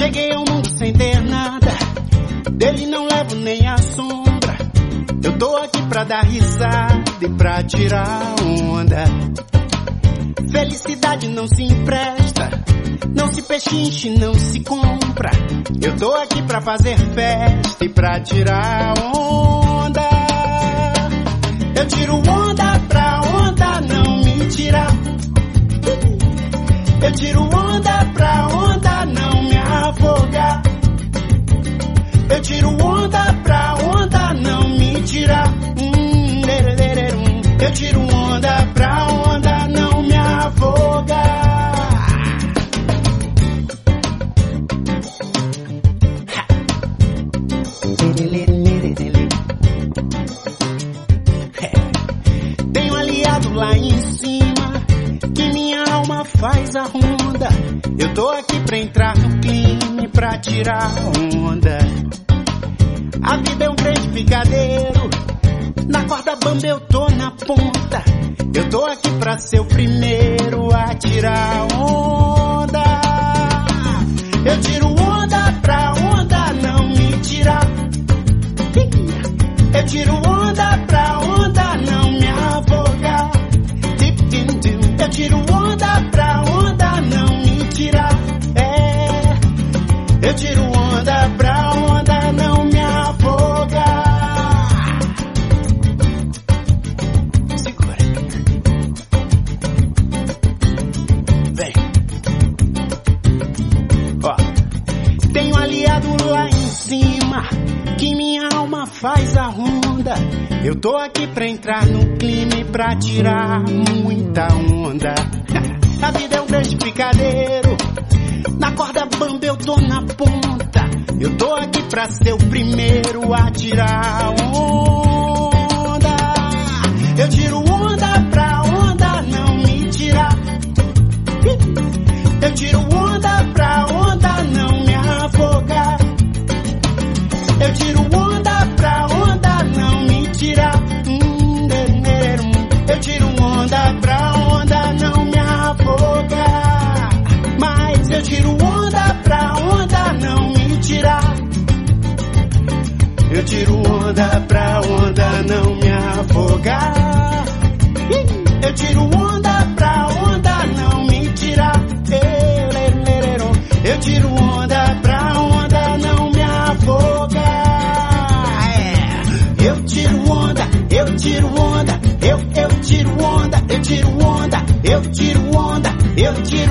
Cheguei ao mundo sem ter nada, dele não levo nem a sombra. Eu tô aqui pra dar risada e pra tirar onda. Felicidade não se empresta, não se pechinche, não se compra. Eu tô aqui pra fazer festa e pra tirar onda. Eu tiro onda pra onda não me tirar. Eu tiro onda pra onda não me afogar. Eu tiro onda pra onda não me tirar. Eu tiro onda pra onda não me afogar. Tenho aliado lá em cima que minha alma faz a ronda. Eu tô aqui pra entrar no clima e pra tirar onda. A vida é um grande picadeiro, na corda bamba eu tô na ponta. Eu tô aqui pra ser o primeiro a tirar onda. Eu tiro onda pra onda não me tirar. Eu tiro onda pra onda não me afogar. Eu tiro onda pra onda não me tirar. Eu tiro onda pra onda não me afogar. Segura. Vem. Ó. Tenho aliado lá em cima que minha alma faz a ronda. Eu tô aqui pra entrar no clima e pra tirar muita onda. A vida é um grande picadeiro, na corda bamba eu tô na ponta. Eu tô aqui pra ser o primeiro a tirar onda. Eu tiro onda pra onda não me tirar. Eu tiro onda pra onda não me afogar. Eu tiro onda pra onda não me tirar. Eu tiro onda pra onda não me afogar. Mas eu tiro onda pra onda não me tirar. Eu tiro onda pra onda não me afogar. Eu tiro onda pra onda não me tirar. Eu tiro onda pra onda não me afogar. Eu tiro onda, eu tiro onda, eu tiro onda, eu tiro onda, eu tiro onda, eu tiro